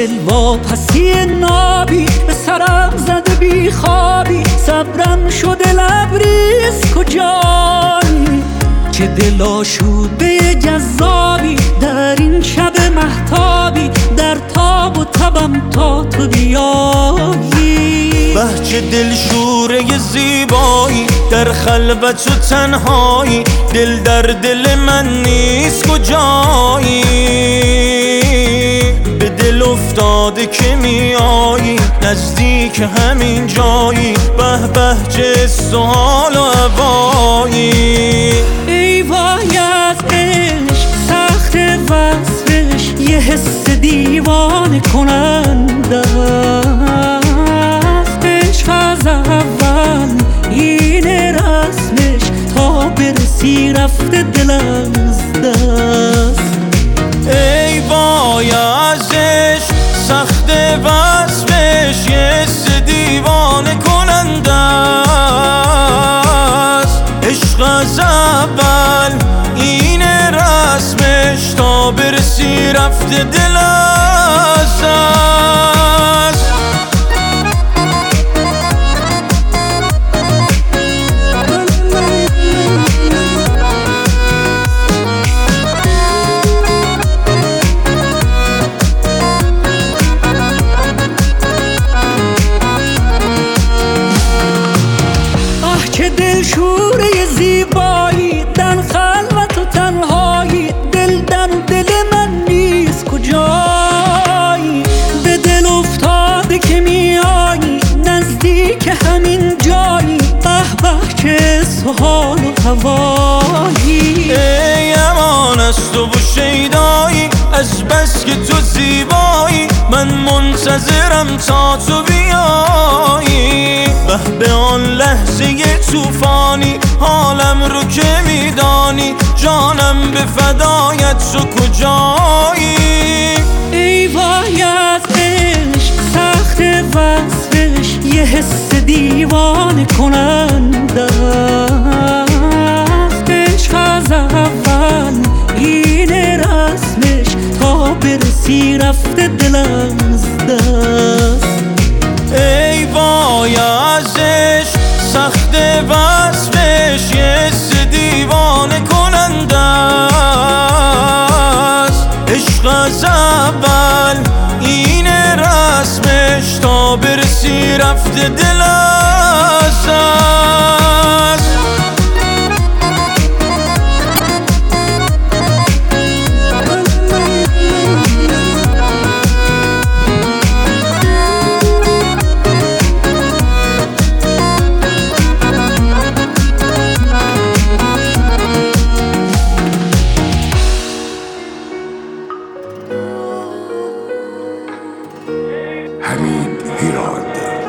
دل واپسی نابی به سرم زده بی خوابی، صبرم شده لبریز کجایی؟ چه دل آشوده جذابی در این شب مهتابی، در تاب و تبم تا تو بیایی. چه دلشوره زیبایی در خلوت و تنهایی، دل در دل من نیست کجایی؟ به دل افتاده که میایی نزدیک همین جایی، به به چه سوال و هوایی. ای وای از عشق سخت وصفش، یه حس دیوانه کننده است. عشق از اول اینه رسمش، تا برسی رفته دل از دست. ای وای از عشق سخت وصفش، یه حس دیوانه کننده است. عشق از اول اینه رسمش، تا برسی رفته دل از دست. چه دلشوره زیبایی در خلوت و تنهایی، دل در دل من نیست کجایی؟ به دل افتاده که میایی نزدیک همین جایی، به به چه سحال و هوایی. ای امان از تو و شیدایی، از بس که تو زیبایی من منتظرم تا تو بیایی. به آن لحظه طوفانی حالم رو که میدانی، جانم به فدایت تو کجایی؟ ای وای از عشق سخت وصفش، یه حس دیوانه کننده است. عشق از اول اینه رسمش، تا برسی رفته دل از دست. ای وای از عشق سخت وصفش، یه حس دیوانه کننده است. عشق از اول اینه رسمش، تا برسی رفته دل از دست.